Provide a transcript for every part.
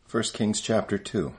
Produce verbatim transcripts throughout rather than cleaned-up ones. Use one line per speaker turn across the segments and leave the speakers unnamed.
First Kings chapter two.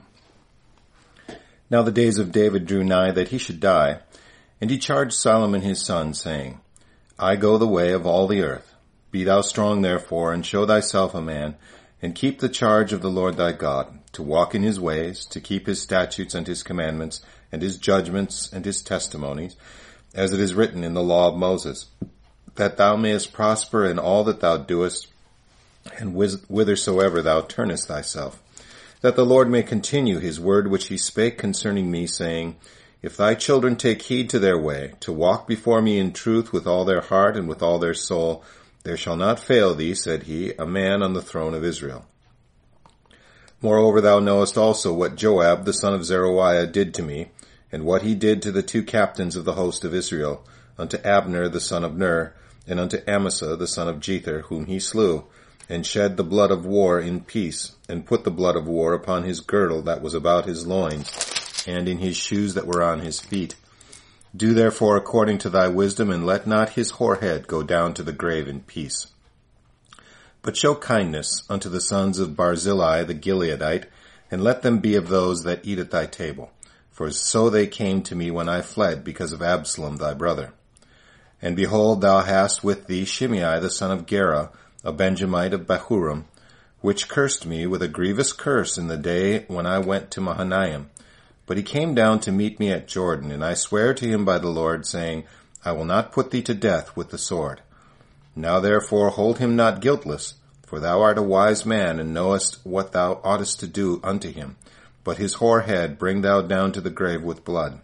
Now the days of David drew nigh that he should die, and he charged Solomon his son, saying, I go the way of all the earth. Be thou strong therefore, and show thyself a man, and keep the charge of the Lord thy God, to walk in his ways, to keep his statutes and his commandments, and his judgments and his testimonies, as it is written in the law of Moses, that thou mayest prosper in all that thou doest, and whithersoever thou turnest thyself, that the Lord may continue his word which he spake concerning me, saying, If thy children take heed to their way, to walk before me in truth with all their heart and with all their soul, there shall not fail thee, said he, a man on the throne of Israel. Moreover, thou knowest also what Joab the son of Zeruiah did to me, and what he did to the two captains of the host of Israel, unto Abner the son of Ner, and unto Amasa the son of Jether, whom he slew, and shed the blood of war in peace, and put the blood of war upon his girdle that was about his loins, and in his shoes that were on his feet. Do therefore according to thy wisdom, and let not his whorehead go down to the grave in peace. But show kindness unto the sons of Barzillai the Gileadite, and let them be of those that eat at thy table. For so they came to me when I fled because of Absalom thy brother. And behold, thou hast with thee Shimei the son of Gera, a Benjamite of Bahurim, which cursed me with a grievous curse in the day when I went to Mahanaim. But he came down to meet me at Jordan, and I swear to him by the Lord, saying, I will not put thee to death with the sword. Now therefore hold him not guiltless, for thou art a wise man, and knowest what thou oughtest to do unto him. But his whorehead bring thou down to the grave with blood.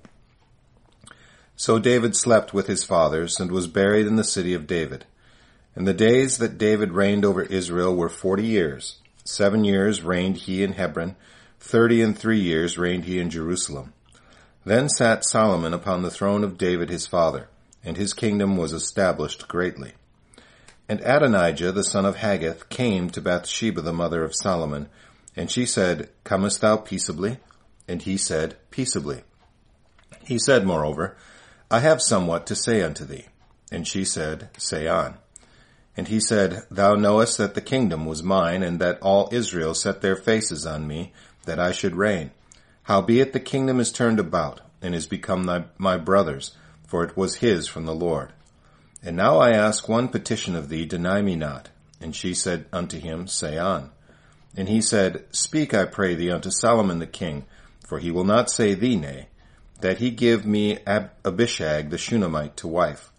So David slept with his fathers, and was buried in the city of David. And the days that David reigned over Israel were forty years. Seven years reigned he in Hebron, thirty and three years reigned he in Jerusalem. Then sat Solomon upon the throne of David his father, and his kingdom was established greatly. And Adonijah the son of Haggith came to Bathsheba the mother of Solomon, and she said, Comest thou peaceably? And he said, Peaceably. He said, moreover, I have somewhat to say unto thee. And she said, Say on. And he said, Thou knowest that the kingdom was mine, and that all Israel set their faces on me, that I should reign. Howbeit the kingdom is turned about, and is become thy, my brother's, for it was his from the Lord. And now I ask one petition of thee, deny me not. And she said unto him, Say on. And he said, Speak, I pray thee, unto Solomon the king, for he will not say thee nay, that he give me Ab- Abishag the Shunammite to wife.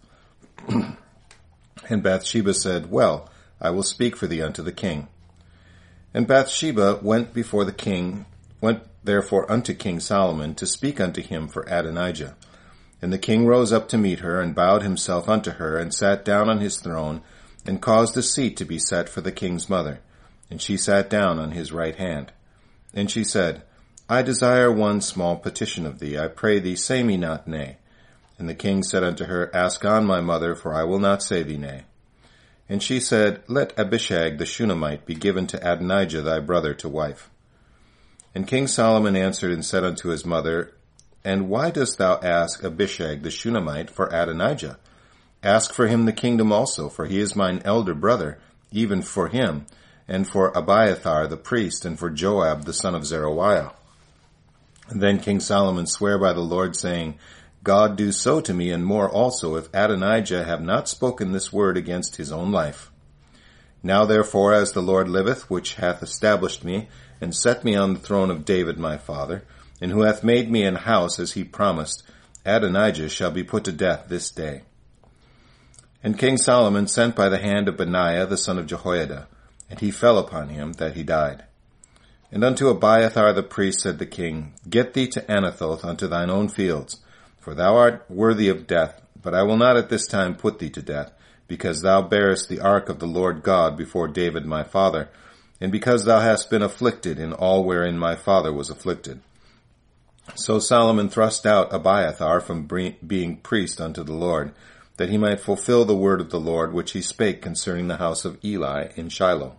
And Bathsheba said, Well, I will speak for thee unto the king. And Bathsheba went before the king, went therefore unto King Solomon, to speak unto him for Adonijah. And the king rose up to meet her, and bowed himself unto her, and sat down on his throne, and caused a seat to be set for the king's mother. And she sat down on his right hand. And she said, I desire one small petition of thee. I pray thee, say me not nay. And the king said unto her, Ask on, my mother, for I will not say thee nay. And she said, Let Abishag the Shunammite be given to Adonijah thy brother to wife. And King Solomon answered and said unto his mother, And why dost thou ask Abishag the Shunammite for Adonijah? Ask for him the kingdom also, for he is mine elder brother, even for him, and for Abiathar the priest, and for Joab the son of Zeruiah. And then King Solomon sware by the Lord, saying, God do so to me, and more also, if Adonijah have not spoken this word against his own life. Now therefore, as the Lord liveth, which hath established me, and set me on the throne of David my father, and who hath made me an house as he promised, Adonijah shall be put to death this day. And King Solomon sent by the hand of Benaiah the son of Jehoiada, and he fell upon him, that he died. And unto Abiathar the priest said the king, Get thee to Anathoth unto thine own fields, for thou art worthy of death, but I will not at this time put thee to death, because thou bearest the ark of the Lord God before David my father, and because thou hast been afflicted in all wherein my father was afflicted. So Solomon thrust out Abiathar from being priest unto the Lord, that he might fulfill the word of the Lord which he spake concerning the house of Eli in Shiloh.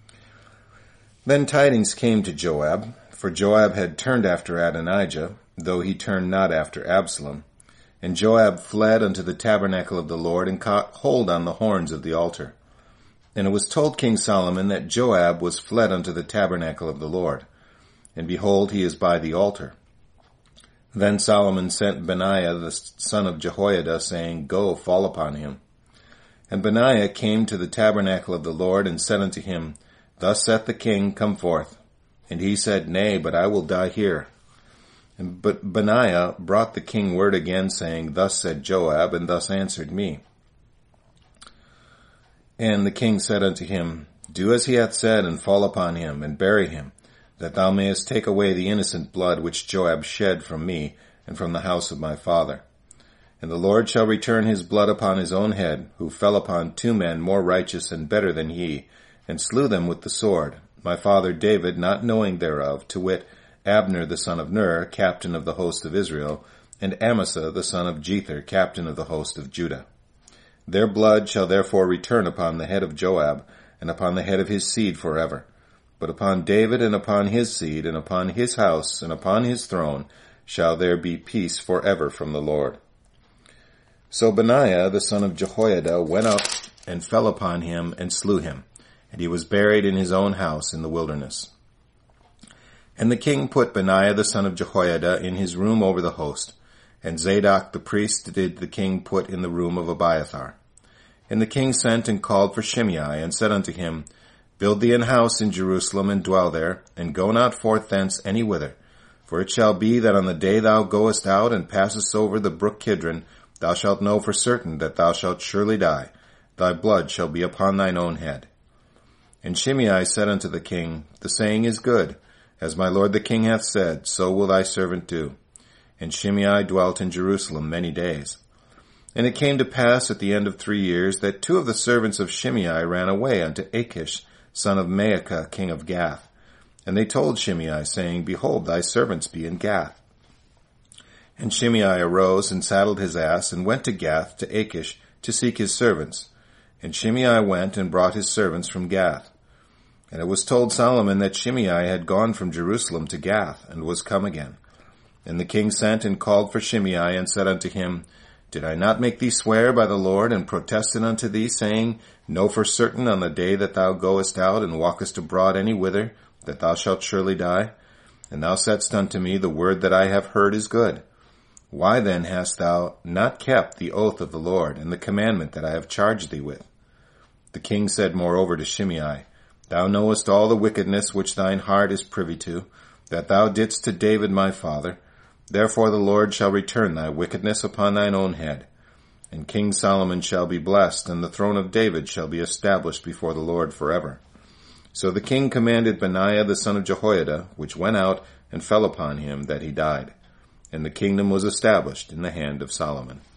Then tidings came to Joab, for Joab had turned after Adonijah, though he turned not after Absalom. And Joab fled unto the tabernacle of the Lord, and caught hold on the horns of the altar. And it was told King Solomon that Joab was fled unto the tabernacle of the Lord. and behold, he is by the altar. Then Solomon sent Benaiah the son of Jehoiada, saying, Go, fall upon him. And Benaiah came to the tabernacle of the Lord, and said unto him, Thus saith the king, Come forth. And he said, Nay, but I will die here. And but Benaiah brought the king word again, saying, Thus said Joab, and thus answered me. And the king said unto him, Do as he hath said, and fall upon him, and bury him, that thou mayest take away the innocent blood which Joab shed from me, and from the house of my father. And the Lord shall return his blood upon his own head, who fell upon two men more righteous and better than he, and slew them with the sword, my father David not knowing thereof, to wit, Abner the son of Ner, captain of the host of Israel, and Amasa the son of Jether, captain of the host of Judah. Their blood shall therefore return upon the head of Joab, and upon the head of his seed forever. But upon David, and upon his seed, and upon his house, and upon his throne, shall there be peace forever from the Lord. So Benaiah the son of Jehoiada went up, and fell upon him, and slew him. And he was buried in his own house in the wilderness. And the king put Benaiah the son of Jehoiada in his room over the host, and Zadok the priest did the king put in the room of Abiathar. And the king sent and called for Shimei, and said unto him, Build thee an house in Jerusalem, and dwell there, and go not forth thence any whither. For it shall be that on the day thou goest out, and passest over the brook Kidron, thou shalt know for certain that thou shalt surely die. Thy blood shall be upon thine own head. And Shimei said unto the king, The saying is good. As my lord the king hath said, so will thy servant do. And Shimei dwelt in Jerusalem many days. And it came to pass at the end of three years, that two of the servants of Shimei ran away unto Achish, son of Maacah, king of Gath. And they told Shimei, saying, Behold, thy servants be in Gath. And Shimei arose, and saddled his ass, and went to Gath to Achish, to seek his servants. And Shimei went, and brought his servants from Gath. And it was told Solomon that Shimei had gone from Jerusalem to Gath, and was come again. And the king sent and called for Shimei, and said unto him, Did I not make thee swear by the Lord, and protested unto thee, saying, Know for certain on the day that thou goest out, and walkest abroad any whither, that thou shalt surely die? And thou saidst unto me, The word that I have heard is good. Why then hast thou not kept the oath of the Lord, and the commandment that I have charged thee with? The king said moreover to Shimei, Thou knowest all the wickedness which thine heart is privy to, that thou didst to David my father. Therefore the Lord shall return thy wickedness upon thine own head. And King Solomon shall be blessed, and the throne of David shall be established before the Lord forever. So the king commanded Benaiah the son of Jehoiada, which went out and fell upon him, that he died. And the kingdom was established in the hand of Solomon.